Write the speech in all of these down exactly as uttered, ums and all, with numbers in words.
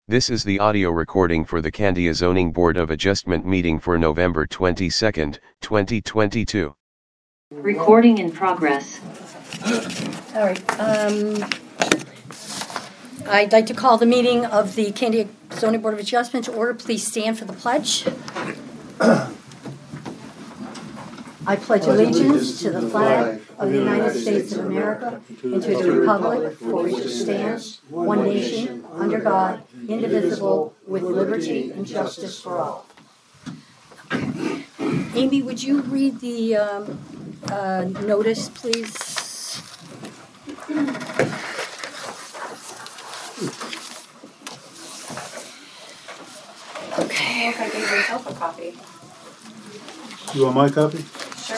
This is the audio recording for the Candia Zoning Board of Adjustment meeting for November twenty-second, twenty twenty-two. Recording in progress. All right. Um, I'd like to call the meeting of the Candia Zoning Board of Adjustment to order. Please stand for the pledge. I pledge allegiance to the flag of the United States of America and to the republic for which it stands, one nation, under God, indivisible, with liberty and justice for all. Okay. Amy, would you read the um, uh, notice, please? Okay. I gave myself a copy. You want my copy? Sure.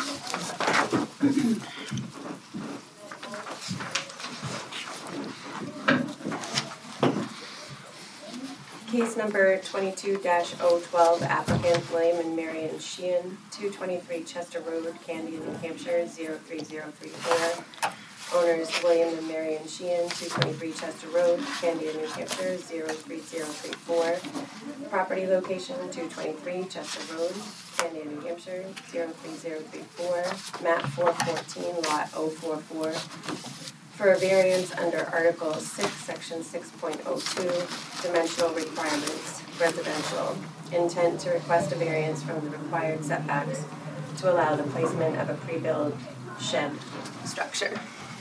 Case number twenty-two dash oh twelve, applicant William and Marion Sheehan, two twenty-three Chester Road, Candia, New Hampshire, zero three zero three four. Owners William and Marion Sheehan, two twenty-three Chester Road, Candia, New Hampshire, zero three zero three four. Property location two twenty-three Chester Road, Candia, New Hampshire, zero three zero three four. Map four fourteen, lot oh four four. For a variance under Article six, Section six point oh two, dimensional requirements, residential. Intent to request a variance from the required setbacks to allow the placement of a pre-built shed structure.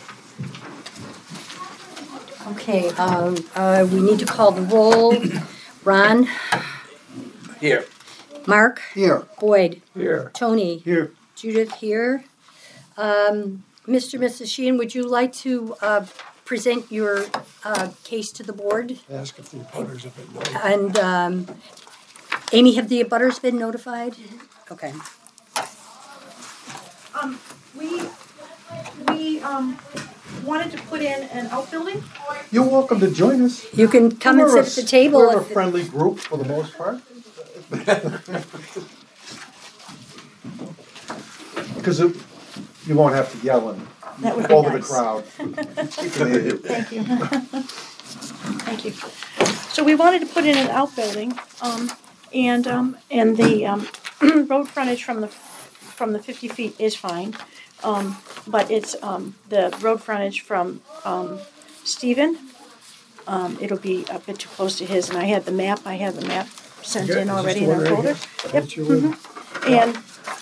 Okay, um, uh, we need to call the roll. Ron? Here. Mark? Here. Boyd? Here. Tony? Here. Judith here. Um, Mister and Missus Sheehan, would you like to uh, present your uh, case to the board? Ask if the abutters have been notified. And um, Amy, have the abutters been notified? Mm-hmm. Okay. Um, we, we, um, wanted to put in an outbuilding. You're welcome to join us. You can come We're and sit a- at the table. We're a if- friendly group for the most part. Because you won't have to yell and That would be over nice. the crowd. Thank you. Thank you. So we wanted to put in an outbuilding, um, and, um, and the, um, road frontage from the, from the fifty feet is fine. Um, but it's, um, the road frontage from, um, Stephen, um, it'll be a bit too close to his, and I had the map, I had the map sent in already in our folder. Yep. Mhm. And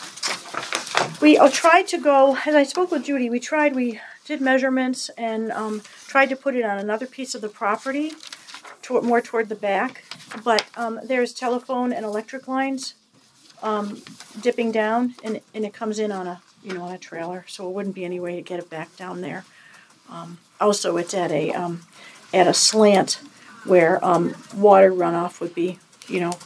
we uh, tried to go, as I spoke with Judy, we tried, we did measurements and um, tried to put it on another piece of the property, toward, more toward the back, but um, there's telephone and electric lines um, dipping down, and, and it comes in on a, you know, on a trailer, so it wouldn't be any way to get it back down there. Um, also, it's at a, um, at a slant where um, water runoff would be, you know,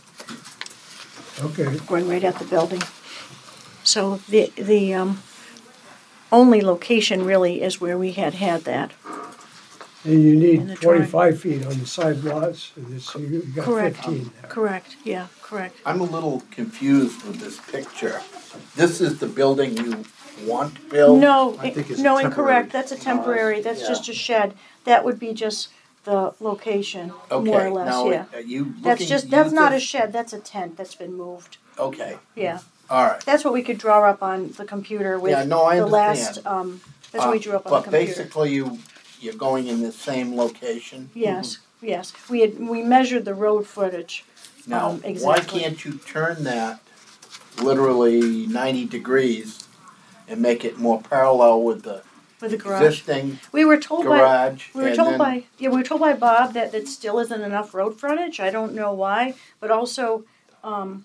Okay. going right at the building. So the the um, only location really is where we had had that. And you In the need drawing. twenty-five feet on the side lots, and this, you got Correct. fifteen there. Correct. Yeah. Correct. I'm a little confused with this picture. This is the building you want to build? No, I think it's no, a incorrect. temporary- That's a temporary. That's Yeah. just a shed. That would be just the location, Okay, more or less. now, Yeah. are you looking That's to just that's use not a this- shed. That's a tent that's been moved. Okay, Yeah. all right. That's what we could draw up on the computer with Yeah, no, I the understand. last. Um, that's what we Uh, drew up on But the computer. basically, you, you're going in the same location? Yes. Yes. We had we measured the road footage. Now, Um, why exactly. can't you turn that literally ninety degrees and make it more parallel with the With the garage. existing We were told by garage? we were and told then- by yeah we were told by Bob that that still isn't enough road frontage. I don't know why, but also, um,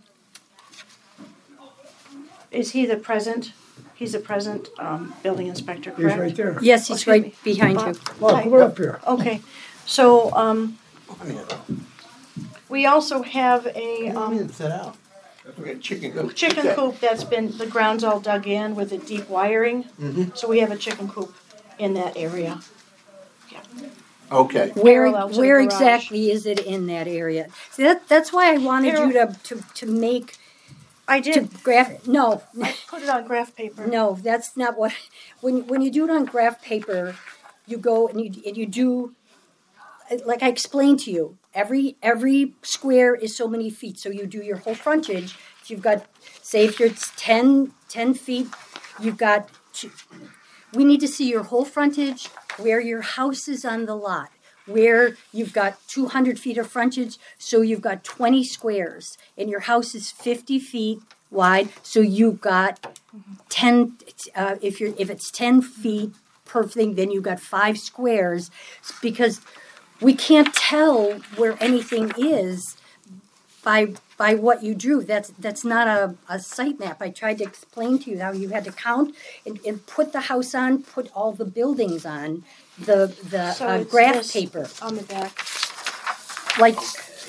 is he the present? He's the present um, building inspector, He's correct? right there. Yes, Oh, he's excuse right me. behind Bob. you. Well, Hi. come on up here. Okay, so um, Come here. we also have a Come um, here and sit down. We got chicken coop. chicken Okay. coop that's been the ground's all dug in with the deep wiring. Mhm. So we have a chicken coop in that area. Okay, Where Parallel to the where garage. exactly is it in that area? See, that that's why I wanted you to, to, to make I to did. graph. No, I put it on graph paper. no, that's not what. When when you do it on graph paper, you go and you and you do like I explained to you, every, every square is so many feet, so you do your whole frontage. If you've got, say if you're ten, ten feet, you've got, two, we need to see your whole frontage, where your house is on the lot, where you've got two hundred feet of frontage, so you've got twenty squares, and your house is fifty feet wide, so you've got ten, uh, if you're, if it's ten feet per thing, then you've got five squares, because we can't tell where anything is by by what you drew. That's that's not a, a site map. I tried to explain to you how you had to count and, and put the house on, put all the buildings on the the So uh, it's graph this paper. On the back. Like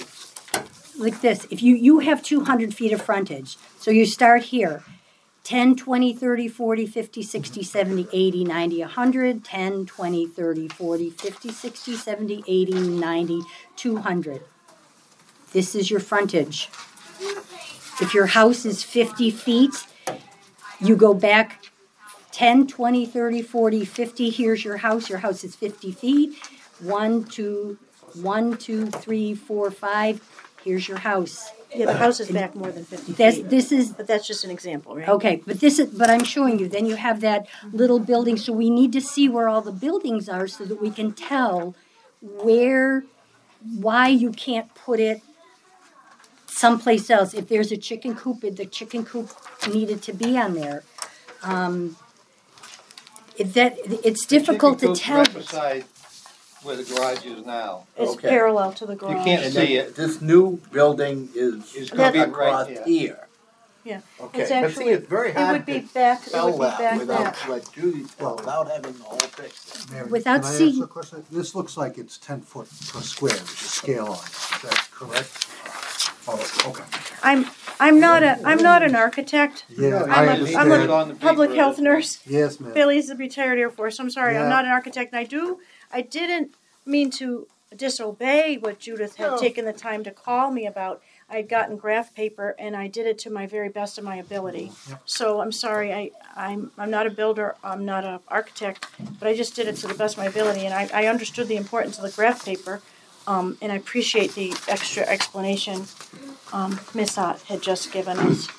like this. If you, you have two hundred feet of frontage, so you start here. ten, twenty, thirty, forty, fifty, sixty, seventy, eighty, ninety, one hundred, ten, twenty, thirty, forty, fifty, sixty, seventy, eighty, ninety, two hundred. This is your frontage. If your house is fifty feet, you go back ten, twenty, thirty, forty, fifty. Here's your house. Your house is fifty feet. One, two, one, two, three, four, five. Here's your house. Yeah, the house is back more than fifty That's, feet. this is But that's just an example, right? Okay, but this is, but I'm showing you, then you have that little building, so we need to see where all the buildings are so that we can tell where, why you can't put it someplace else. If there's a chicken coop, the chicken coop needed to be on there. Um, it, that, it's difficult to tell. Right beside where the garage is now. It's Okay. parallel to the garage. can't And see then it. this new building is It's gonna be across right here. here. Yeah. Okay, It's but see, actually, it's very it hard would be to back, it spell would be that back without, there. like Judy said, without having the whole picture. Mary, Without can I seeing- ask a question? This looks like it's ten foot per square, there's a scale on it, is that correct? Oh, okay. I'm, I'm not a, I'm not an architect. Yeah, I'm I a, understand. I'm on the a public paper. health nurse. Yes, ma'am. Bailey's the retired Air Force. I'm sorry, I'm Yeah. not an architect. And I do, I didn't mean to disobey what Judith had No. taken the time to call me about. I had gotten graph paper and I did it to my very best of my ability. So I'm sorry, I, I'm, I'm not a builder, I'm not an architect, but I just did it to the best of my ability. And I, I understood the importance of the graph paper, um, and I appreciate the extra explanation um, Miss Ott had just given us.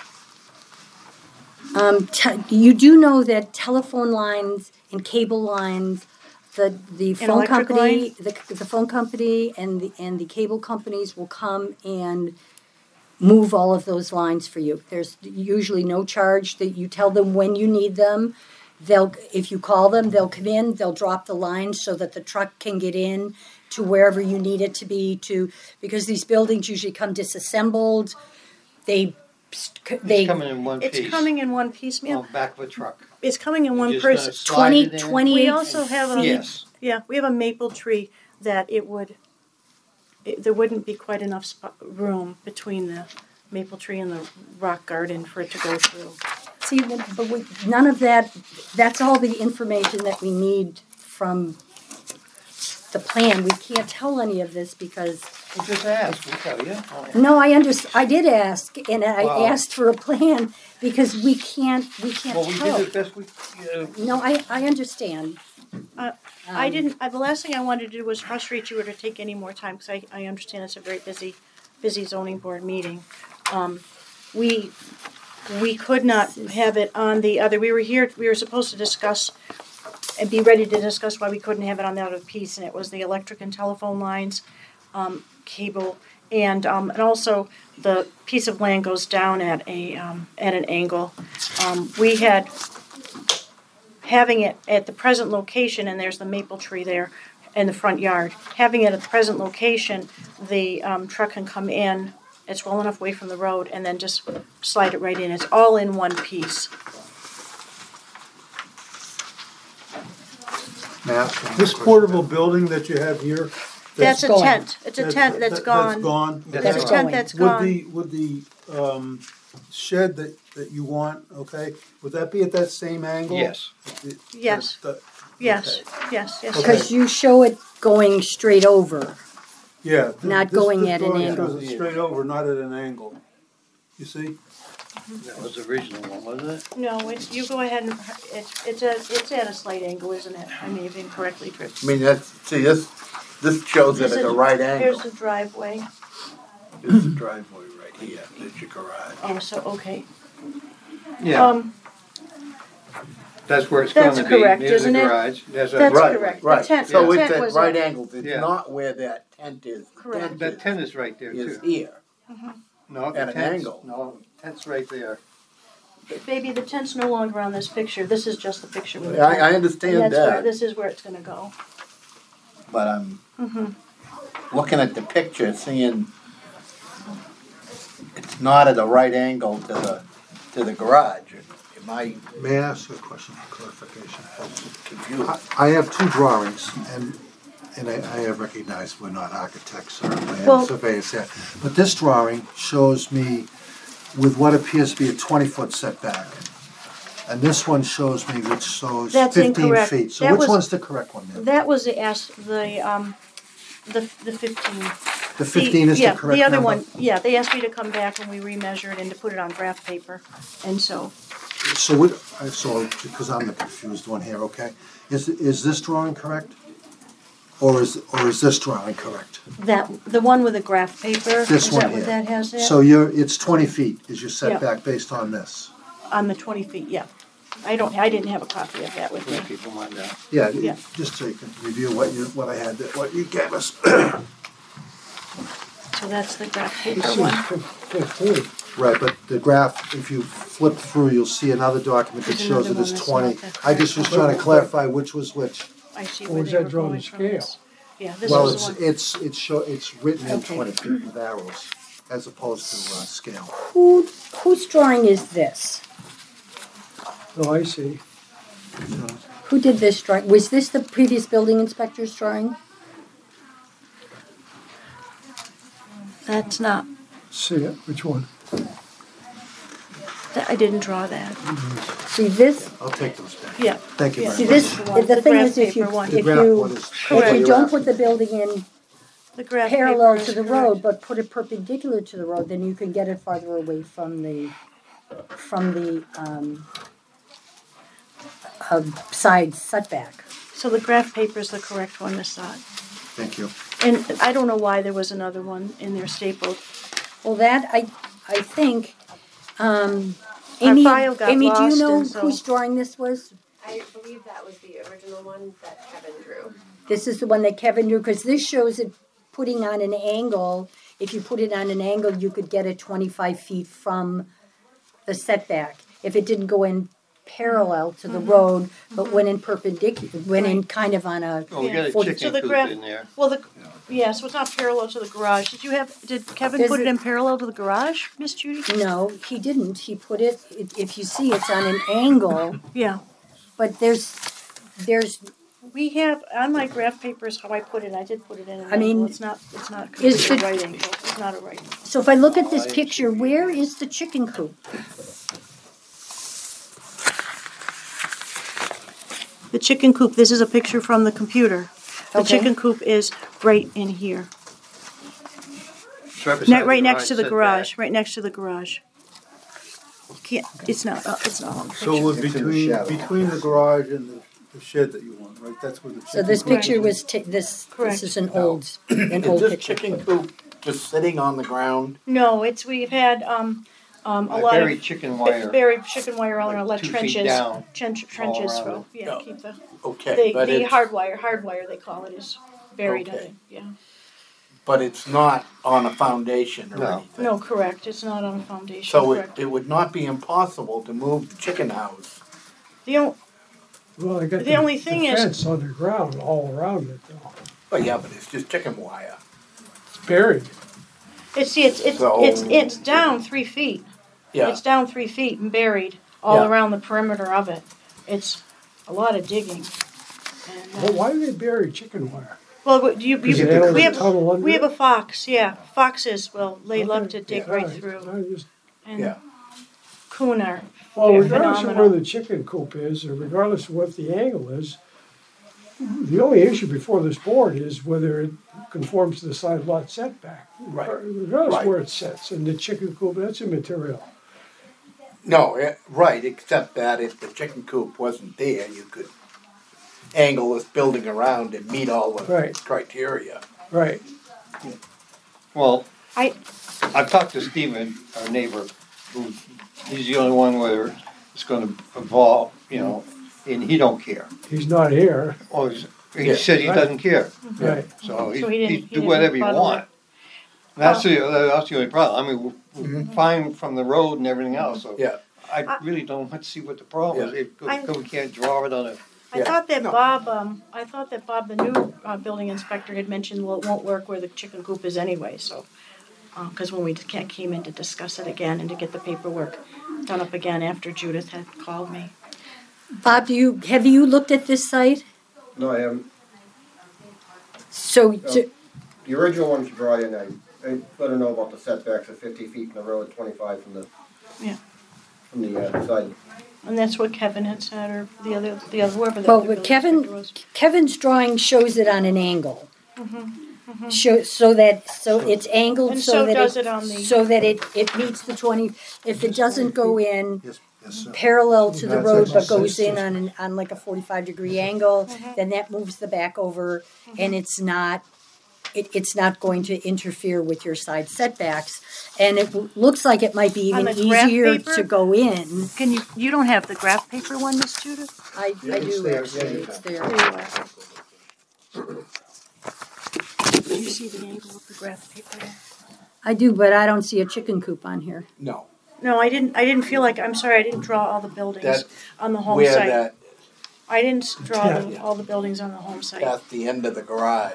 Um, te- you do know that telephone lines and cable lines, the the phone electric company, the the phone company and the and the cable companies will come and move all of those lines for you. There's usually no charge. That you tell them when you need them. They'll, if you call them, they'll come in. They'll drop the lines so that the truck can get in to wherever you need it to be. To because these buildings usually come disassembled. They they It's coming in one piece. It's coming in one piecemeal. On the back of a truck. It's coming in one You're just person. gonna slide twenty, it in? twenty-eight We also have a- Yes. Yeah, we have a maple tree that it would, it, there wouldn't be quite enough sp- room between the maple tree and the rock garden for it to go through. See, but we, none of that, that's all the information that we need from the plan. We can't tell any of this because, Well, just ask, we'll tell you. no, I under, I did ask, and I Well- asked for a plan because we can't, we can't Well, we did tell. it best we, uh, No, I, I understand. Uh, I Um, didn't, uh, the last thing I wanted to do was frustrate you or to take any more time, because I, I understand it's a very busy, busy zoning board meeting. Um, we, we could not have it on the other, we were here, we were supposed to discuss and be ready to discuss why we couldn't have it on the other piece, and it was the electric and telephone lines, um, cable, and, um, and also the piece of land goes down at a, um, at an angle. Um, we had, having it at the present location, and there's the maple tree there in the front yard, having it at the present location, the um, truck can come in, it's well enough away from the road, and then just slide it right in. It's all in one piece. This portable building that you have here. That's a gone. tent. It's a that- tent that's that- gone. That's gone. That's That's a gone. tent that's Would gone. the, would the, um, shed that, that you want, okay, would that be at that same angle? Yes. It- Yes. the- Yes, okay. yes, yes. Because you show it going straight over. Yeah. th- Not this- going this at an drawing angle. shows it straight over, not at an angle. You see? that was the original one, wasn't it? No, it's, you go ahead and, it's, it's a, it's at a slight angle, isn't it? I may have incorrectly driven. I mean, that's, see, this, This shows it This at is- a right Here's angle. the driveway. This is the driveway right here, there's your garage. Oh, so, okay. Yeah, Um, that's where it's that's gonna be. correct, There's isn't the it? garage. There's a, That's Right, correct. The right. tent- So the it's tent at was right at- angles, it's Yeah. not where that tent is. The Correct. tent that is- tent is right there Is too. here. No, the at an tent's- angle. No, tent's right there. Baby, the tent's no longer on this picture. This is just the picture with the I, tent. I And understand that's where, that, this is where it's gonna go. but I'm Mm-hmm. looking at the picture, seeing it's not at a right angle to the, to the garage. Am I May I ask you a question for clarification? confused? I- I have two drawings, and, and I, I have recognized we're not architects or Well- land surveyors here, but this drawing shows me with what appears to be a twenty-foot setback. And this one shows me which shows That's fifteen incorrect. feet. So That which was- one's the correct one then? That was the ask, the, um, the, the fifteen. The fifteen is the yeah, correct the other number? one, yeah, they asked me to come back and we remeasured and to put it on graph paper, and so, So what, I so, because I'm the confused one here, okay? Is, is this drawing correct? Or is, or is this drawing correct? that, the one with the graph paper, This is one that what here. that has there? So you're, it's twenty feet is your setback based on this? On the twenty feet, yeah. I don't, I didn't have a copy of that with me. Yeah, people mind that. Yeah, Yeah. just so you can review what you, what I had, that- what you gave us. So that's the graph paper one. Fifteen. Right, but the graph, if you flip through, you'll see another document that There's shows it another as one that's twenty. not the I just was correct trying to one. clarify which was which. I see Or where was they that were drawn going to from scale? this. Yeah, this Well, was it's, the one. it's, it's show, it's written in Okay. twenty feet with arrows, as opposed to, uh, scale. Who, whose drawing is this? Oh, I see. Who did this drawing? Was this the previous building inspector's drawing? That's not, See it, which one? that- I didn't draw that. See, this, I'll take those back. Yeah. Thank you Yeah. see, very this, much. The one- the the thing graph is, if you, paper one. The if graph one you, is. if Correct. you don't put the building in The graph paper parallel is to the correct. road, but put it perpendicular to the road, then you can get it farther away from the, from the, um, uh, side setback. So the graph paper is the correct one, Miss Sot. Thank you. And I don't know why there was another one in there stapled. Well, that, I, I think, um, Our Amy, file got Amy, do you lost, know and so- whose drawing this was? I believe that was the original one that Kevin drew. This is the one that Kevin drew, because this shows it putting on an angle. If you put it on an angle, you could get it twenty-five feet from the setback. If it didn't go in parallel to the road, but went in perpendicular, went in kind of on a, Oh, we got a For- So chicken the coop graph- in there. Well, the, yeah, so it's not parallel to the garage. Did you have, did Kevin Is put it it- in parallel to the garage, Miss Judy? no, he didn't. He put it, if you see, it's on an angle, Yeah. but there's, there's, We have, on my graph papers, how I put it, I did put it in an I mean, angle. It's not, it's not is completely the- right angle. It's not a right. so if I look at this picture, where is the chicken coop? The chicken coop, this is a picture from the computer. The Okay. chicken coop is right in here. It's right beside Ne- the right next to the setback. garage, right next to the garage. Can't, it's not, uh, it's not on the So picture. we're It's in the between, shadow. between the garage and the, the shed that you want, right? That's where the chicken. So this coop picture is. was, ta- this, Correct. this is an old, an Is old this picture. chicken coop just sitting on the ground? No, it's, we've had, um, um, a I lot of. buried chicken wire. Buried chicken wire all around, like like two feet trenches, down, trench, trenches, around so, it. yeah, Yeah. keep the, Okay, the, but the it's, hardwire, hardwire they call it, is buried in Okay. it, yeah. but it's not on a foundation or No. anything. No, correct, it's not on a foundation, So it, correct. it would not be impossible to move the chicken house. The only, Well, they got The the, only the thing is- fence underground all around it though. Oh, yeah, but it's just chicken wire. It's buried. it's, see, it's, it's, So- it's, it's down three feet. Yeah, It's down three feet and buried all Yeah. around the perimeter of it. It's a lot of digging. And, uh, Well, why do they bury chicken wire? Well, what- you, Because you, the animals we have, tunnel under we have it? a fox, yeah, foxes will, they love Okay. to dig All right through. I just- And yeah. coon are Well, They're regardless of phenomenal. where the chicken coop is, or regardless of what the angle is, the only issue before this board is whether it conforms to the side lot setback. Right. Regardless Right. of where it sits, and the chicken coop, that's immaterial. No, eh, right, except that if the chicken coop wasn't there, you could angle this building around and meet all the Right. criteria. Right. Well, I- I've talked to Stephen, our neighbor, who, he's the only one where it's gonna evolve, you know, and he don't care. He's not here. Or, he's- he Yeah. said he Right. doesn't care, Right. so he, So he didn't- he he do didn't whatever you bother want. That's the, that's the only problem, I mean, we're- we're Mhm. fine from the road and everything else, so. Yeah. I I- really don't want to see what the problem is, Yeah. if, I'm- if we can't draw it on a, I Yeah. thought that No. Bob, um, I thought that Bob, the new, uh, building inspector had mentioned, well, it won't work where the chicken coop is anyway, so. Uh, cause when we ca- came in to discuss it again and to get the paperwork done up again after Judith had called me. Bob, do you, have you looked at this site? No, I haven't. So, to- The original one's dry, and I, I let her know about the setbacks of fifty feet from the road, twenty-five from the, Yeah. from the uh, side. And that's what Kevin had said, or the other, the other, whoever the Well, other but building Kevin- inspector was. Kevin's drawing shows it on an angle. Mhm, Show, so that, so it's angled And so so that does it, it on the- so that it, it meets the twenty, if it doesn't go in Yes, yes, sir. parallel to the That's road actually but goes says- in on an, on like a forty-five degree angle, Mhm. then that moves the back over and it's not, it, it's not going to interfere with your side setbacks. And it w- looks like it might be On even the graph easier paper? to go in. Can you, you don't have the graph paper one, Miss Judith? I, Yeah, I it's do there, actually, yeah, it's yeah. there. There you are. Do you see the angle of the graph paper? I do, but I don't see a chicken coop on here. No. No, I didn't, I didn't feel like, I'm sorry, I didn't draw all the buildings That, on the home where site. that, I didn't s- draw the, Yeah. all the buildings on the home site. at the end of the garage.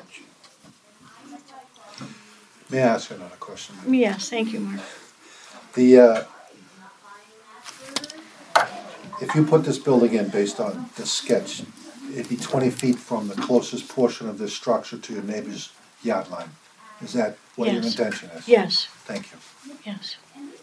May I ask another question? Yes, thank you, Mark. The, uh, if you put this building in based on this sketch, it'd be twenty feet from the closest portion of this structure to your neighbor's yard line. Is that what your Yes. intention is? Yes, Thank you. yes.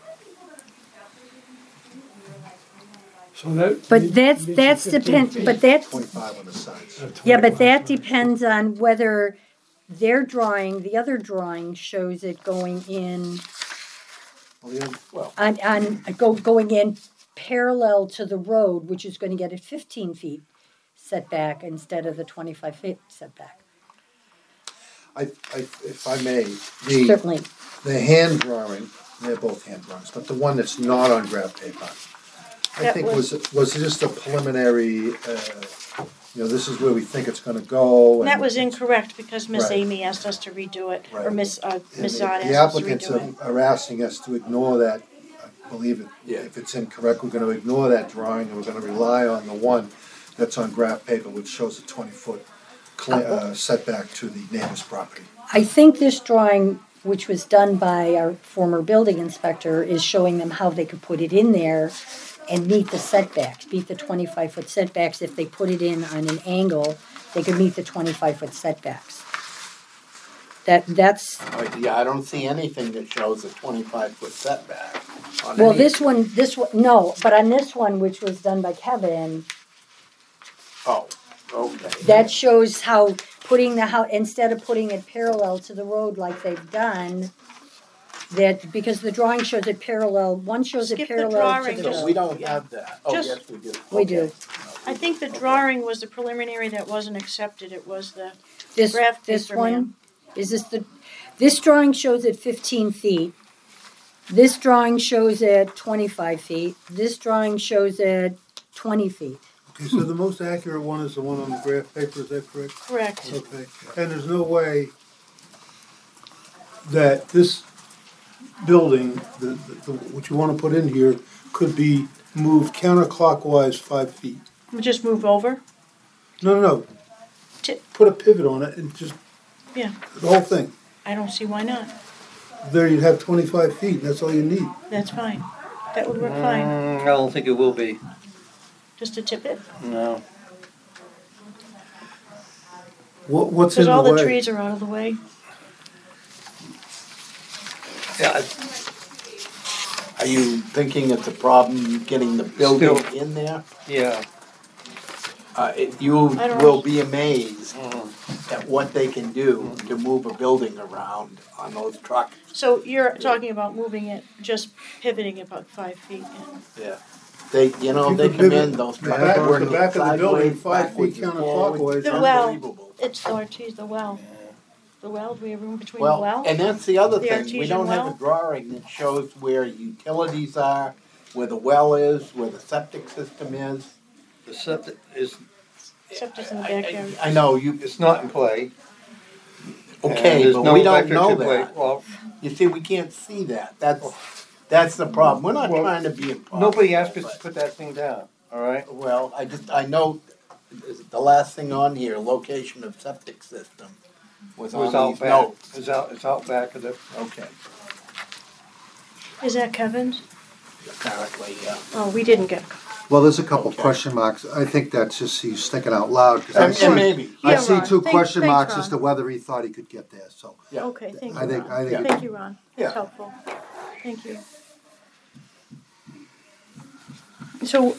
So that. But needs- that's, needs that's fifteen depend, feet. but that's, Twenty-five on the sides. Uh, yeah, but 25. that depends on whether their drawing, the other drawing shows it going in Well, the other- on, on, go, going in parallel to the road, which is gonna get a fifteen feet setback instead of the twenty-five feet setback. I, I, if I may, the, Certainly, the hand drawing, they're both hand drawings, but the one that's not on graph paper, I That think was- was, was just a preliminary, uh, you know, this is where we think it's gonna go. That and was it's- incorrect because Miss Right. Amy asked us to redo it, or Right. Miss, uh, and Miss the- Zod The asked us to applicants redo it. are, are asking us to ignore that, I believe it, Yeah. if it's incorrect, we're gonna ignore that drawing and we're gonna rely on the one that's on graph paper, which shows a twenty-foot uh, setback to the neighbor's property. I think this drawing, which was done by our former building inspector, is showing them how they could put it in there and meet the setbacks, meet the twenty-five foot setbacks. If they put it in on an angle, they could meet the twenty-five foot setbacks. That, that's, Uh, Yeah, I don't see anything that shows a twenty-five foot setback on well, any- this one, this one, no, but on this one, which was done by Kevin, Oh, okay. that shows how putting the house, instead of putting it parallel to the road like they've done, that, because the drawing shows it parallel, one shows it Skip the parallel to drawing, the So just- we don't have that. Oh, Just- yes, we do. We Okay. do. I think the drawing was the preliminary that wasn't accepted, it was the, This, Graph this paper, one, ma'am. is this the, this drawing shows it fifteen feet. This drawing shows it twenty-five feet. This drawing shows it twenty feet. Okay, so the most accurate one is the one on the graph paper, is that correct? correct. Okay, and there's no way that this building, the, the, the- what you wanna put in here, could be moved counterclockwise five feet? Just move over, No, no, no. Ti- Put a pivot on it and just, yeah, the whole thing. I don't see why not, There you'd have twenty-five feet, and that's all you need. that's fine, that would work fine, Mm, I don't think it will be, just to tip it, no. What, what's in because the all the way? trees are out of the way. Yeah, I- Are you thinking it's a problem getting the building Still- in there? yeah. Uh, it, you I don't will know. be amazed Mhm. at what they can do to move a building around on those trucks. So you're talking about moving it, just pivoting it about five feet, and Yeah. They, you know, You they could come pivot in, those the trucks back- the working back of the building sideways, five feet backwards, and forwards. counterclockwise. The well. Unbelievable. It's the Ortiz, the well. The well, do we have room between the Well, well? and that's the other The thing, we artesian don't have well? a drawing that shows where utilities are, where the well is, where the septic system is. The septic is, Septic's in the I- backyard. I know, you, it's not in play. and okay, there's but no we don't electric know to play- that. Well, You see, we can't see that, that's, that's the problem, we're not Well, trying to be impossible. nobody asked us but- to put that thing down, all right? Well, I just, I know, the last thing on here, location of septic system, was It was on out these back, notes. it's out, it's out back of the, Okay, Is that Kevin's? apparently, yeah. Oh, we didn't get. Well, there's a couple Okay. question marks. I think that's just he's thinking out loud. 'Cause I And, see, and maybe, I Yeah, see Ron. two Thanks- question thanks, marks Ron. as to whether he thought he could get there, so. yeah. Okay, thank you, I think- Ron. I think- Thank you, Ron. That's Yeah. helpful. Thank you. So,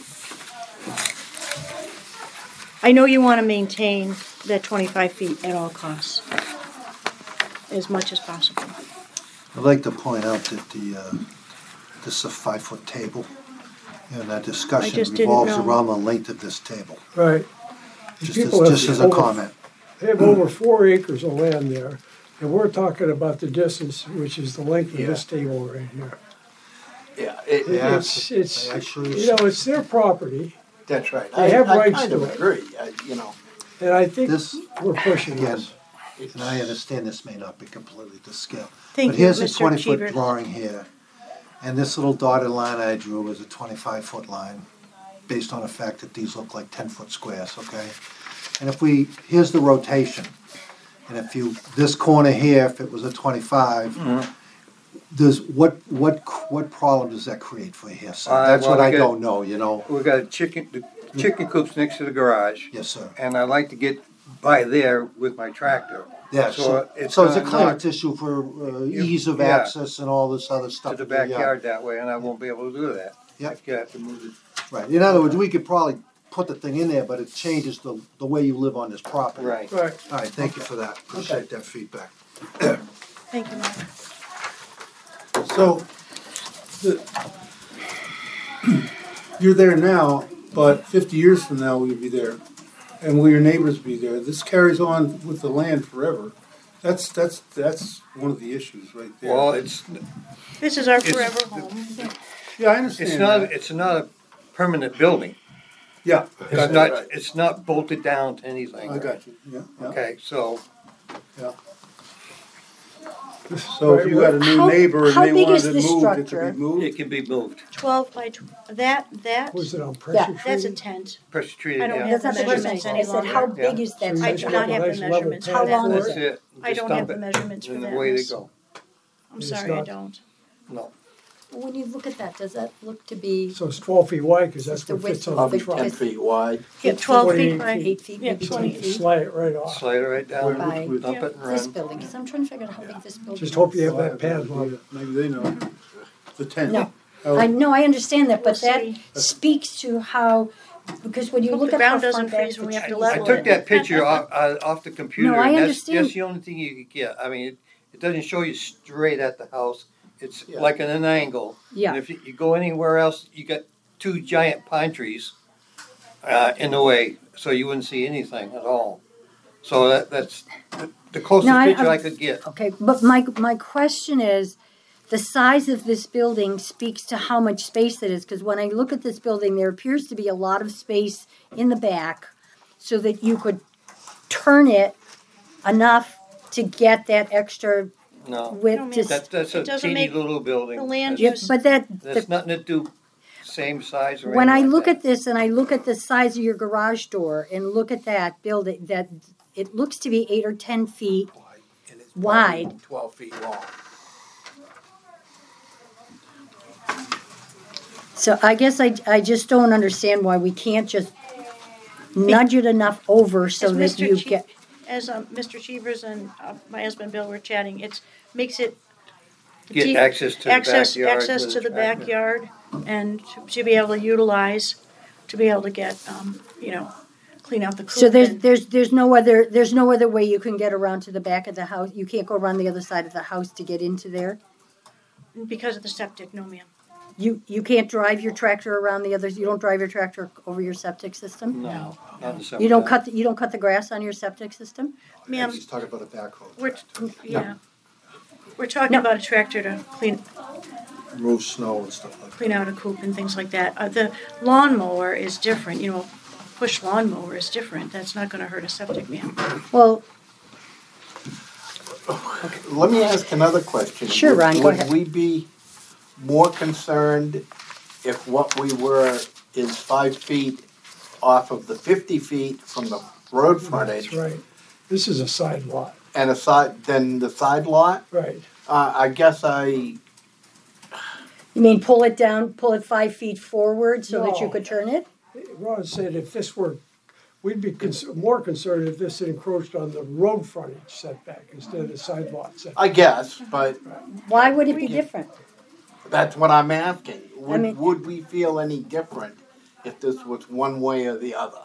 I know you want to maintain that twenty-five feet at all costs, as much as possible. I'd like to point out that the, uh, this is a five-foot table, and that discussion just didn't revolves know. around the length of this table. Right. Just People as, have just as a over- comment. They have over four acres of land there, and we're talking about the distance, which is the length of this table right here. Yeah, it, Yeah. It's, it's, I sure you know, it's their property, that's right. They I, have I rights kind to of it. agree, I, you know. and I think This, we're pushing again, this. and I understand this may not be completely to scale. Thank But you, here's a Mister twenty-foot Cheever. drawing here, and this little dotted line I drew is a twenty-five foot line, based on the fact that these look like ten foot squares, okay? And if we, here's the rotation, and if you, this corner here, if it was a twenty-five, Mm-hmm. does, what, what, what problem does that create for you here, sir? Uh, That's well, what we I got- don't know, you know? we got a chicken, the chicken coops next to the garage, Yes, sir. and I like to get by there with my tractor. Yeah, So so, it's so it's a gonna clearance knock issue for uh, You- ease of yeah. access and all this other stuff. to the in your yard. backyard that way, and I won't be able to do that. Yep. I have to move it. Right, in other words, we could probably put the thing in there, but it changes the, the way you live on this property. Right. Right. All right, thank you for that, appreciate that feedback. Thank you, Mark. So, the, you're there now, but fifty years from now, we'll be there, and will your neighbors be there? This carries on with the land forever. That's, that's, that's one of the issues right there. Well, it's, This is our It's- forever home. Yeah, I understand it's not, that. it's not a permanent building. Yeah, It's got not, that. it's not bolted down to anything. I got you, yeah, yeah. Okay, so, So if you got a new How- neighbor and how they big wanted is it this moved, it could structure? be moved? it can be moved, Twelve by, tw- that, that, Was it on pressure that's a treated? tent. pressure treated, I don't yeah. have That's the not the question. measurements I any said, how longer. big is that So you I structure? do got not a have the nice level measurements pad How for that. long is That's it? it. I Just don't dump have the it, measurements for and that. away they miss. go. I'm It's sorry, I not- don't. No, When you look at that, does that look to be So it's twelve feet wide, because that's Just the what fits width on of the Probably the- truck. ten feet wide. Yeah, twelve feet twenty-eight by, eight feet, Yeah, maybe twenty twenty feet. feet? Slide it right off. slide it right down, By- dump it and This run. building, because I'm trying to figure out how big this building is. Just hope you have Well, I that pad no on idea. Maybe they know. The tent. No. Oh, I know, I understand that, but We'll that see. speaks to how, because when you Hope look the at how ground far doesn't back freeze the when we have to trees I level are. took that picture off, uh, off the computer, No, I and that's, understand. that's the only thing you could get. I mean, it, it doesn't show you straight at the house. It's Yeah. like at an angle. Yeah. And if you, you go anywhere else, you got two giant pine trees uh, in the way, so you wouldn't see anything at all. So that, that's the, the closest No, I- picture I I'm- could get. Okay, but my, my question is, the size of this building speaks to how much space it is, because when I look at this building, there appears to be a lot of space in the back so that you could turn it enough to get that extra No, width No, to. ma'am. that, that's a It doesn't teeny make little building. the land That's- Yeah, but that, That's the- nothing to do same size or when I anything look like at this and I look at the size of your garage door and look at that building, that, it looks to be eight or ten feet. And it's Wide. probably twelve feet long. So I guess I, I just don't understand why we can't just nudge it enough over so As that Mister you Che- get. As um, Mister Cheevers and uh, my husband Bill were chatting, it makes it Get deep- access to the access, backyard. access with to the tractor. backyard and to, to be able to utilize, to be able to get, um, you know, clean out the coop. So there's and- there's there's no other there's no other way you can get around to the back of the house. You can't go around the other side of the house to get into there. Because of the septic, no ma'am. You, you can't drive your tractor around the others, you don't drive your tractor over your septic system? No, not the You don't summertime. cut, the- you don't cut the grass on your septic system? Ma'am, He's talking about a backhoe. we're, yeah. We're talking No. about a tractor to clean, Remove snow and stuff like that. clean out a coop and things like that. Uh, the lawnmower is different, you know, push lawnmower is different. That's not gonna hurt a septic man. Well, Let me ask another question. Sure, Would- Ron, go ahead. Would we be more concerned if what we were is five feet off of the fifty feet from the road frontage That's right. This is a side lot, and a side, than the side lot? right? Uh, I guess I, you mean pull it down, pull it five feet forward so that you No. could turn it? Ron said if this were, we'd be cons- more concerned if this had encroached on the road frontage setback instead of the side lot setback. I guess, but Why would it be different? that's what I'm asking. Would, mean- would we feel any different if this was one way or the other?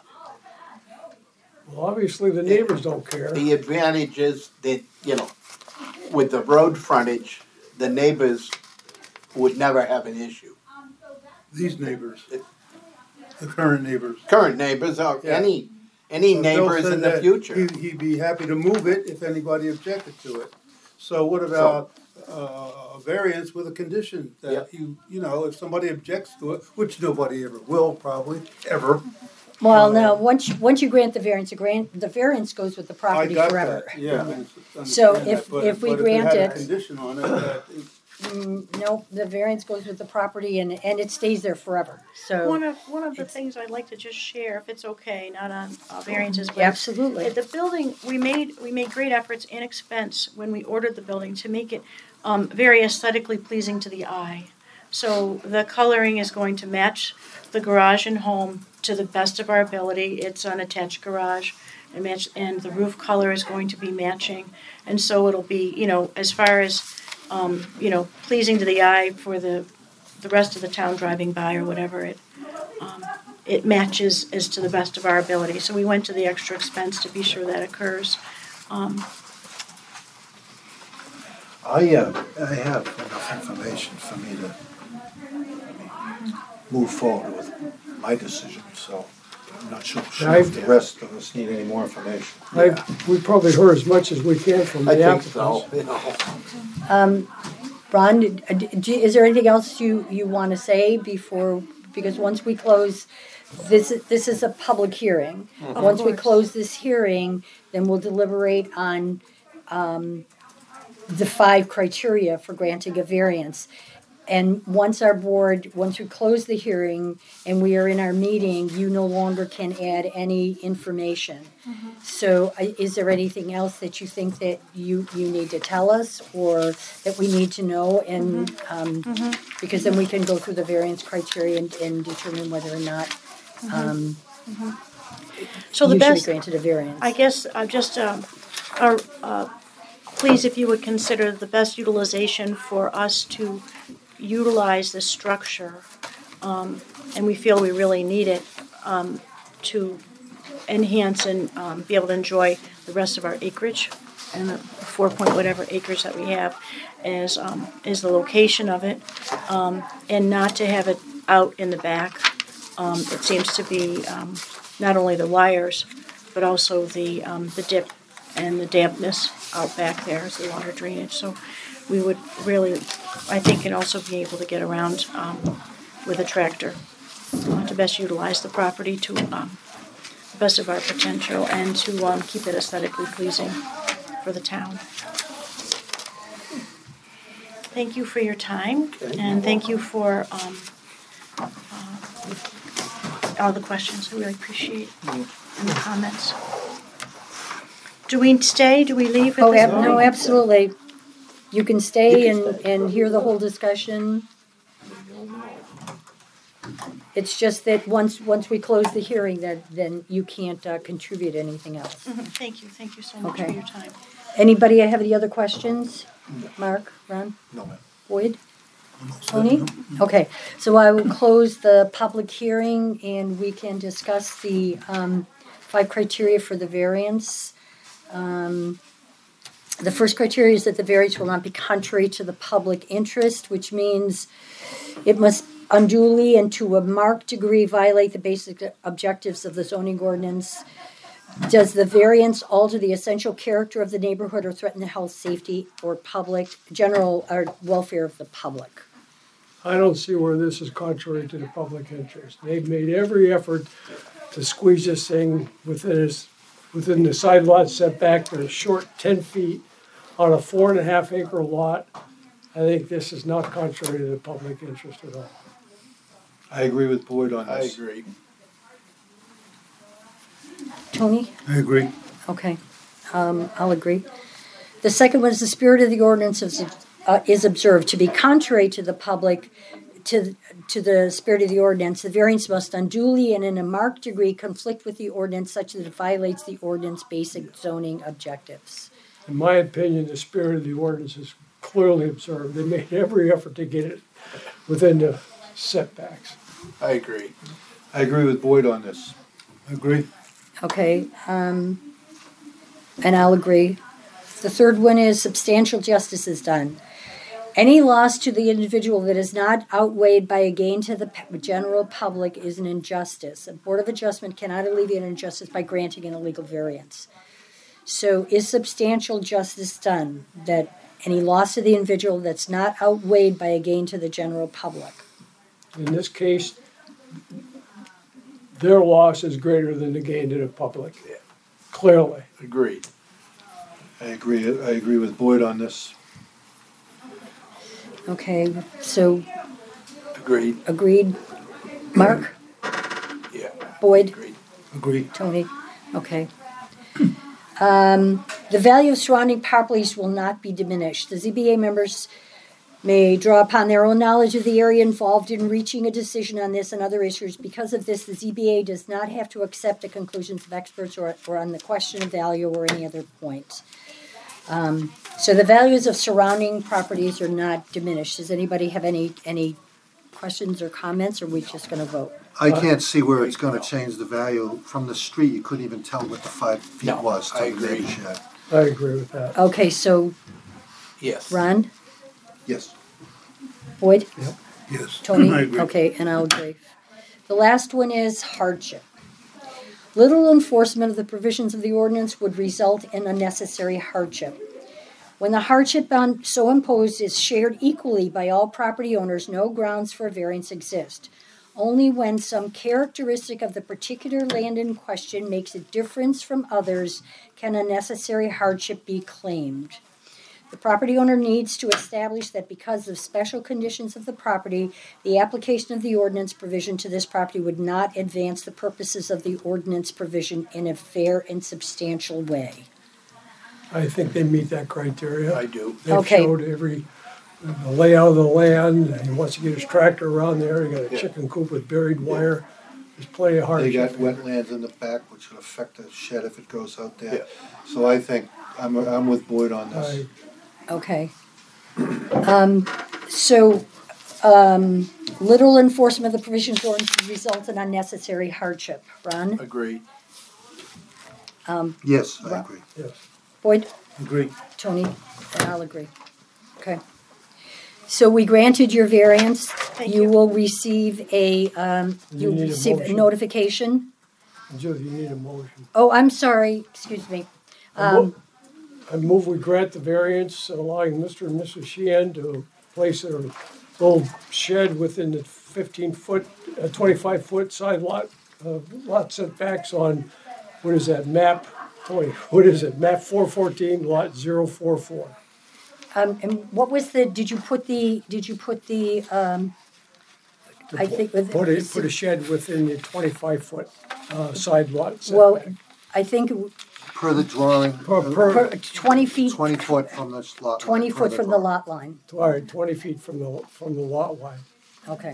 Well, obviously the neighbors don't care. The advantage is that, you know, with the road frontage, the neighbors would never have an issue. These neighbors, the current neighbors. Current neighbors or Yeah. any, any So Bill neighbors said in the that future. He'd, he'd be happy to move it if anybody objected to it. So what about uh, a variance with a condition that Yep. you, you know, if somebody objects to it, which nobody ever will probably, ever. Well, no, once, once you grant the variance, the grant, the variance goes with the I property got forever. that, yeah. I So understand if- that, but- if we but grant it it- had a condition on it that it Mm, no, the variance goes with the property and, and it stays there forever, so. One of, one of the things I'd like to just share, if it's okay, not on uh, variances, but Absolutely. at the building, we made, we made great efforts and expense when we ordered the building to make it um, very aesthetically pleasing to the eye. So the coloring is going to match the garage and home to the best of our ability. It's an attached garage and match, and the roof color is going to be matching. And so it'll be, you know, as far as, um, you know, pleasing to the eye for the, the rest of the town driving by or whatever, it, um, it matches as to the best of our ability. So we went to the extra expense to be sure that occurs. Um, I, uh, I have enough information for me to move forward with my decision, so I'm not sure sure if the rest of us need any more information. I, we probably heard as much as we can from the I think applicants. so, you know. Um, Ron, d- d- is there anything else you, you want to say before, because once we close, this, is- this is a public hearing. Of Once we course. close this hearing, then we'll deliberate on, um, the five criteria for granting a variance. And once our board, once we close the hearing and we are in our meeting, you no longer can add any information. So I- is there anything else that you think that you, you need to tell us or that we need to know? And, um, because then we can go through the variance criteria and, and determine whether or not, um, So the you should be best, granted a variance. I guess, uh, just, um, uh, uh, please, if you would consider the best utilization for us to utilize this structure, um, and we feel we really need it, um, to enhance and, um, be able to enjoy the rest of our acreage and the four point whatever acres that we have, is, um, is the location of it, um, and not to have it out in the back. Um, it seems to be, um, not only the wires, but also the, um, the dip and the dampness out back there is the water drainage. So we would really, I think, can also be able to get around, um, with a tractor uh, to best utilize the property to, um, the best of our potential and to, um, keep it aesthetically pleasing for the town. Thank you for your time and thank you for, um, uh, all the questions. I really appreciate and the comments. Do we stay? Do we leave at Oh, this ab- point? no, absolutely. You can stay and, and hear the whole discussion. It's just that once, once we close the hearing, that, then you can't uh, contribute anything else. Mhm. Thank you, thank you so much for Okay. your time. Anybody have any other questions? Mark, Ron, No, ma'am. Boyd, Tony? Okay, so I will close the public hearing and we can discuss the um, five criteria for the variance. Um, The first criteria is that the variance will not be contrary to the public interest, which means It must unduly and to a marked degree violate the basic objectives of the zoning ordinance. Does the variance alter the essential character of the neighborhood or threaten the health, safety, or public, general or welfare of the public? I don't see where this is contrary to the public interest. They've made every effort to squeeze this thing within its, within the side lot setback to a short ten feet on a four and a half acre lot. I think this is not contrary to the public interest at all. I agree with Boyd on I this. agree. Tony? I agree. Okay, um, I'll agree. The second one is the spirit of the ordinance is, uh, is observed to be contrary to the public, to, to the spirit of the ordinance. The variance must unduly and in a marked degree conflict with the ordinance such that it violates the ordinance basic zoning objectives. In my opinion, the spirit of the ordinance is clearly observed. They made every effort to get it within the setbacks. I agree. I agree with Boyd on this. I agree. Okay, um, and I'll agree. The third one is substantial justice is done. Any loss to the individual that is not outweighed by a gain to the p- general public is an injustice. A Board of Adjustment cannot alleviate an injustice by granting an illegal variance. So is substantial justice done, that any loss to the individual that's not outweighed by a gain to the general public? In this case, their loss is greater than the gain to the public. Yeah. Clearly. Agreed. I agree. I agree with Boyd on this. Okay, so Agreed. agreed. Mark? Yeah. Boyd? Agreed. Agreed. Tony? Okay. Um, the value of surrounding properties will not be diminished. The Z B A members may draw upon their own knowledge of the area involved in reaching a decision on this and other issues. Because of this, the Z B A does not have to accept the conclusions of experts or, or on the question of value or any other point. Um, so the values of surrounding properties are not diminished. Does anybody have any any questions or comments, or are we just going to vote? I can't see where it's gonna change the value. From the street, you couldn't even tell what the five feet No, was I to the agree. neighbor's shed. I agree with that. Okay, so Yes. Ron, Yes. Boyd, Yes. Tony? I agree. Okay, and I'll agree. The last one is hardship. Little enforcement of the provisions of the ordinance would result in unnecessary hardship. When the hardship on, so imposed is shared equally by all property owners, no grounds for variance exist. Only when some characteristic of the particular land in question makes a difference from others can unnecessary hardship be claimed. The property owner needs to establish that because of special conditions of the property, the application of the ordinance provision to this property would not advance the purposes of the ordinance provision in a fair and substantial way. I think they meet that criteria. I do. They've Okay. showed every, the layout of the land, and he wants to get his tractor around there, he got a Yeah. chicken coop with buried wire. There's plenty of They got hardship. wetlands in the back, which would affect the shed if it goes out there. Yeah. So I think, I'm, I'm with Boyd on this. I- Okay. Um, so, um, literal enforcement of the provisions of the ordinance would result in unnecessary hardship. Ron? Agreed. Um, Yes, I agree. Yes. Boyd? Agree. Tony? And I'll agree. Okay. So we granted your variance. Thank You you. will receive a, um, You you'll need a receive a motion. notification. Joe, you need a motion. Oh, I'm sorry, excuse me. I mo- Um, I move we grant the variance allowing Mister and Missus Sheehan to place their little shed within the fifteen foot, uh, twenty-five foot side lot, uh, lot setbacks on, what is that, map, boy, what is it, map four fourteen, lot zero four four. um, and what was the, did you put the, did you put the, um, I think with. Put a, put a shed within the twenty-five foot, uh, side lot Well, setback. I think it- Per the drawing, Per, uh, per, per- twenty feet, twenty foot from the lot. twenty per foot from the drawing. lot line. all right, twenty feet from the, from the lot line. Okay.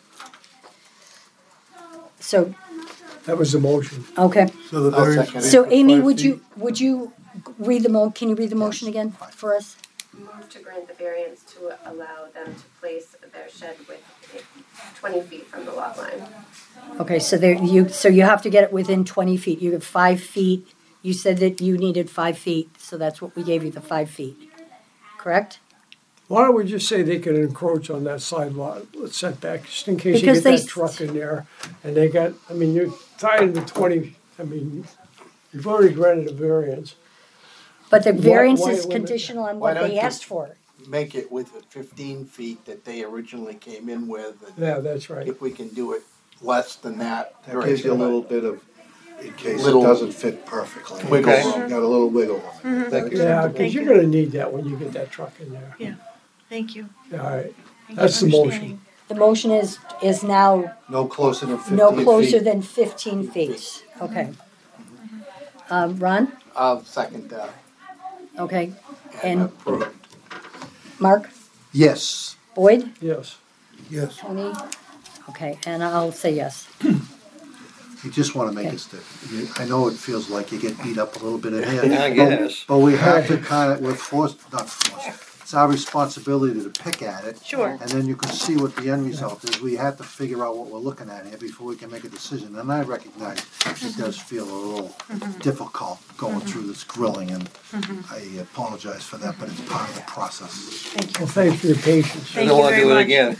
So, That was the motion. okay. So the I'll variance. second it. So Amy, Five would feet. you, would you read the mo, can you read the motion again for us? Move to grant the variance to allow them to place their shed with twenty feet from the lot line. Okay, so there, you, so you have to get it within twenty feet. You have five feet. You said that you needed five feet, so that's what we gave you, the five feet. Correct? Why don't we just say they can encroach on that side lot setback, just in case you Because get they that s- truck in there, and they got, I mean, you're tied into twenty, I mean, you've already granted a variance. But the Why- variance why is limit- conditional on Why what don't they you- asked for. Make it with the fifteen feet that they originally came in with, and Yeah, that's right. if we can do it less than that. That very gives you a good. little bit of, in case it Little doesn't fit perfectly. wiggle Okay. room. Got a little wiggle room. Thank you. Yeah, Thank because you're you. gonna need that when you get that truck in there. Yeah, thank you. All right, Thank you That's for the motion. understanding. The motion is, is now No closer than fifteen feet. no closer than fifteen feet. Okay. Um, Ron? I'll second that. Okay. And And approve. Mark? Yes. Boyd? Yes. Yes. Tony? Okay, and I'll say yes. You just wanna make Okay. it stick. You- I know it feels like you get beat up a little bit in here. I but- guess. But we have to kind of, we're forced, not forced, it's our responsibility to pick at it. Sure. And then you can see what the end result is. We have to figure out what we're looking at here before we can make a decision. And I recognize it does feel a little difficult going through this grilling, and I apologize for that, but it's part of the process. Thank you. Well, thanks for your patience. I Thank don't you wanna very do it much. again.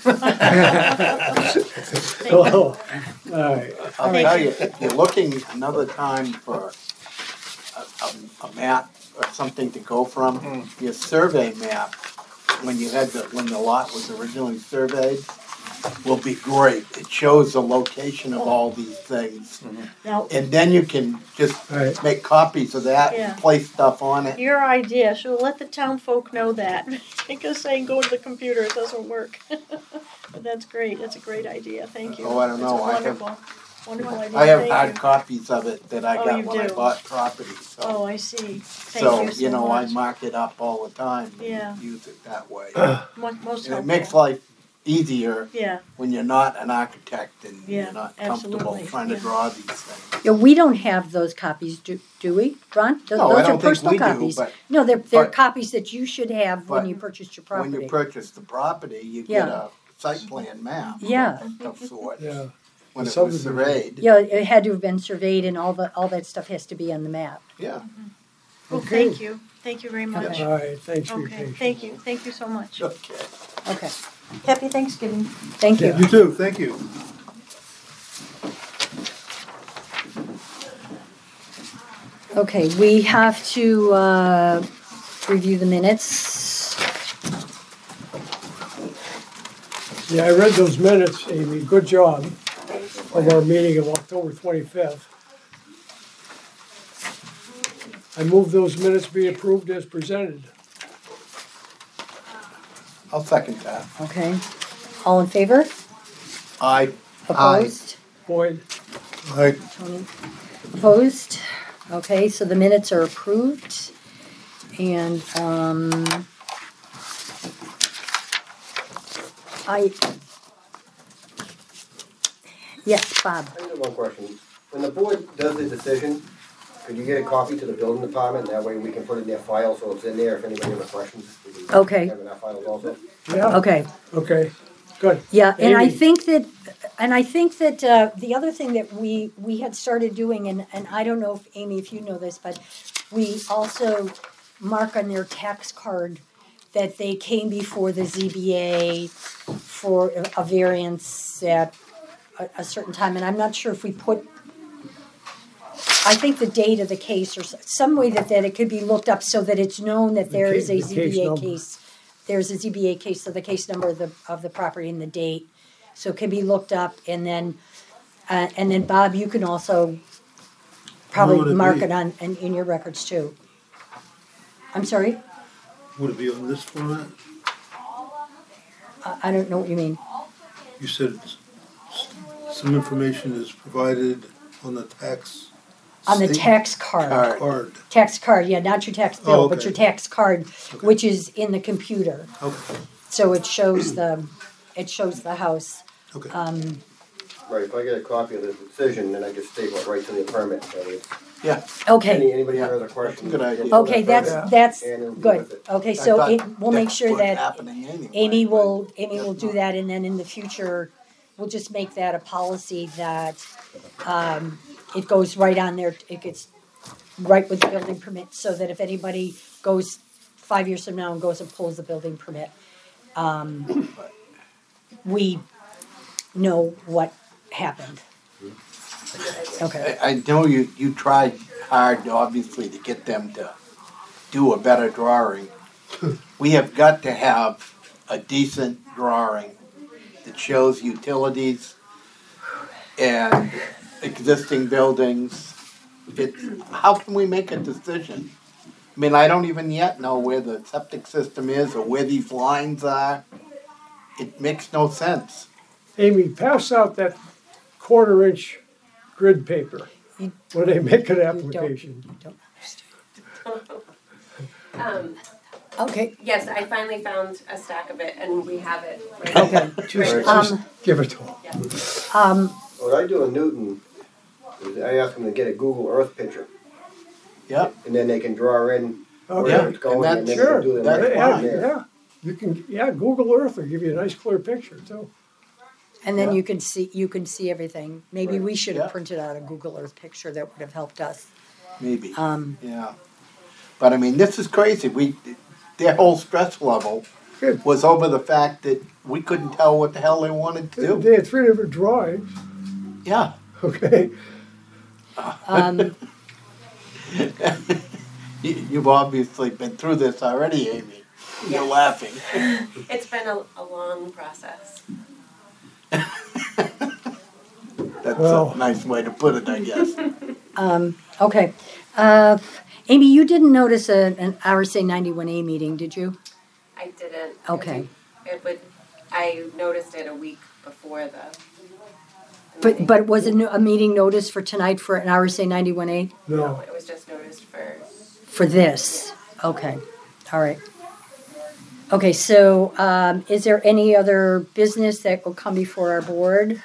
Oh, all right. I'll Thank tell you. you, if you're looking another time for a, a, a map or something to go from, your survey map, when you had the, when the lot was originally surveyed, will be great. It shows the location of all these things. Now, And then you can just Right. make copies of that, Yeah. and place stuff on it. your idea, so let the town folk know that. Because saying go to the computer, it doesn't work. But that's great, that's a great idea, thank you. Oh, I don't That's know. a I have- wonderful, wonderful idea, I have thank hard you. copies of it that I Oh, got you when I do. bought property, so. Oh, I see, thank So, you so you know, I much. mark it up all the time Yeah. and use it that way. Mo- Most And it helpful. makes life easier Yeah, when you're not an architect and Yeah, you're not comfortable absolutely, trying to yeah. draw these things. Yeah, we don't have those copies, do, do we, Ron? Th- No, I Those are don't think personal we do, copies. but No, they're, they're but- copies that you should have when but you purchased your when property. you purchase the property, you Yeah. get a site plan map Yeah, of sorts. Yeah. When The it was subdivision. surveyed, yeah, it had to have been surveyed and all the, all that stuff has to be on the map. yeah. well, Okay. thank you, thank you very much. All right, thanks for your Okay, patience. thank you, thank you so much. Okay. Okay, Happy Thanksgiving. thank you. Yeah. You too, thank you. Okay, we have to, uh, review the minutes. Yeah, I read those minutes, Amy, good job, of our meeting of October twenty-fifth. I move those minutes be approved as presented. I'll second that. Okay, all in favor? I, Opposed? Boyd, Right, Tony? Opposed? Okay, so the minutes are approved. And, um, I, yes, Bob. I just have one question. When the board does the decision, could you get a copy to the building department? That way we can put it in their file, so it's in there if anybody has questions. we can Okay. Have it in our files also. yeah, Okay, okay, good. yeah, and I Amy. think that, and I think that, uh, the other thing that we, we had started doing, and, and I don't know if, Amy, if you know this, but we also mark on their tax card that they came before the Z B A for a- a variance at a, a certain time, and I'm not sure if we put, I think the date of the case or s- some way that, that it could be looked up so that it's known that there ca- is a the case Z B A number. case. There's a Z B A case, so the case number of the, of the property and the date, so it can be looked up, and then, uh, and then Bob, you can also Where would probably it mark be? it on, in, in your records too. I'm sorry, would it be on this format? I, I don't know what you mean. You said s- some information is provided on the tax. On the state tax card. Card. Card, Tax card, yeah, not your tax Oh, bill, but okay. your tax card, Okay. which is in the computer. okay, So it shows the, it shows the house. okay. Um, Right, if I get a copy of the decision, then I just staple it right to the permit. That is, yeah, okay, Any, anybody have other questions? Good idea. okay, that's, that's And it'll be good. with it. Okay, I so thought it, we'll make that's sure what's that happening anyway, Amy but will, Amy will guess do not. that, and then in the future, we'll just make that a policy that, um, it goes right on there, it gets right with the building permit, so that if anybody goes five years from now and goes and pulls the building permit, um, we know what happened. Okay. I, I know you, you tried hard, obviously, to get them to do a better drawing. We have got to have a decent drawing that shows utilities and existing buildings. It, how can we make a decision? I mean, I don't even yet know where the septic system is or where these lines are. It makes no sense. Amy, pass out that quarter inch grid paper You- when they make an You application. don't, you don't Um, Okay, yes, I finally found a stack of it and we have it. Right okay. Just, Right. just Um, give it to them. Yeah. Um, What I do in Newton is I ask them to get a Google Earth picture, Yep. and then they can draw in Okay. where it's going, and and then they Sure, can do the that's next yeah, one there. yeah. You can, yeah, Google Earth will give you a nice clear picture too. and then Yeah. you can see, you can see everything. Maybe Right. we should have Yeah. printed out a Google Earth picture that would have helped us. Maybe. Um, Yeah. But I mean, this is crazy. We, their whole stress level Good. was over the fact that we couldn't tell what the hell they wanted to They do. they had three different drawings, Yeah. okay? um, You, you've obviously been through this already, Amy. You're Yes. laughing. It's been a, a long process. That's Well. a nice way to put it, I guess. um, okay. Uh, Amy, you didn't notice a, an R S A ninety-one A meeting, did you? I didn't. Okay. It would, I noticed it a week before the. the But, meeting. but was a, no- a meeting noticed for tonight for an R S A ninety-one A? No, No, it was just noticed for, For this? Okay, all right. Okay, so, um, is there any other business that will come before our board?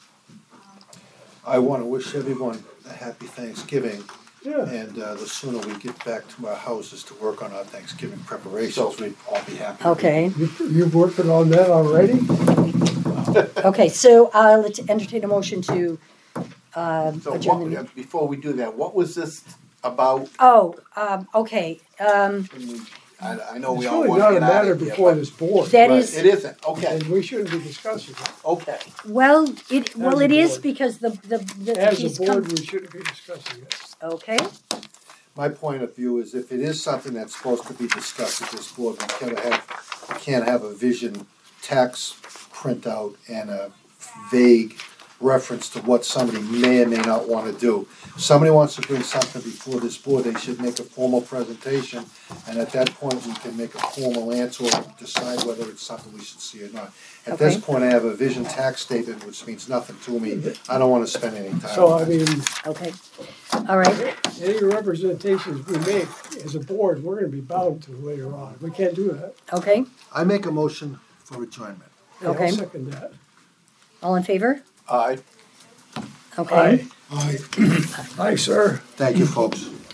I want to wish everyone a happy Thanksgiving, yeah. and uh, the sooner we get back to our houses to work on our Thanksgiving preparations, we'd all be happy. Okay, You, you're working on that already? okay, so, uh, let's entertain a motion to, uh, So adjourn the what, meeting. before we do that, what was this about? Oh, um, okay, um, When we- I, I know It's we all really want not to a get out matter of here, before but- this board, that Right, is, It isn't, okay, and we shouldn't be discussing it. okay. well, it, well, a it is board. because the, the, the As piece a board, comes. we shouldn't be discussing it. Okay, My point of view is if it is something that's supposed to be discussed at this board, we can't have, we can't have a vision text printout and a vague reference to what somebody may or may not want to do. If somebody wants to bring something before this board, they should make a formal presentation, and at that point, we can make a formal answer or decide whether it's something we should see or not. At this Okay. point, I have a vision tax statement, which means nothing to me. I don't want to spend any time So, on I it. mean, okay, all right, any representations we make as a board, we're gonna be bound to later on. We can't do that. okay, I make a motion for adjournment. Yeah, I'll Okay. second that. all in favor? Aye. Okay. Aye. Aye, sir. Thank you, folks.